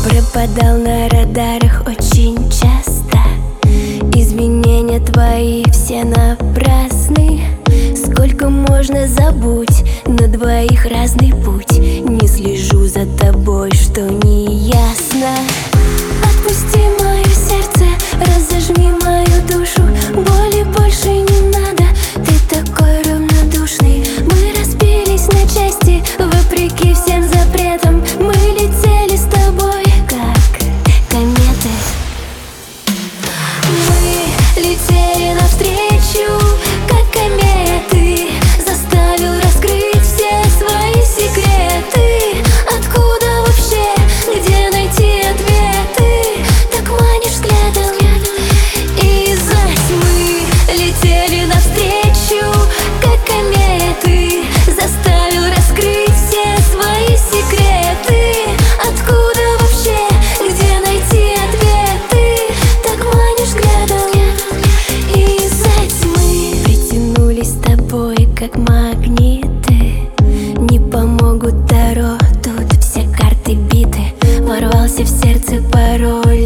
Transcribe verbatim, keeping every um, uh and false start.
Пропадал на радарах очень часто. Изменения твои все напрасны. Сколько можно, забудь, на двоих разный путь. Не слежу за тобой, что не ясно. Отпусти мое сердце, разожми мою душу. Боли больше не надо, ты такой равнодушный. Мы разбились на части, вопреки всем запретам. Мы летели с тобой, как кометы. Мы летели навстречу, как кометы. Заставил раскрыть все свои секреты. Откуда вообще, где найти ответы? Так манишь взглядом из-за тьмы. Летели навстречу, как кометы. Заставил раскрыть все свои секреты. Откуда вообще, где найти ответы? Так манишь взглядом из-за тьмы. Притянулись с тобой, как магниты. Не помогут таро, тут все карты биты. Ворвался в сердце порой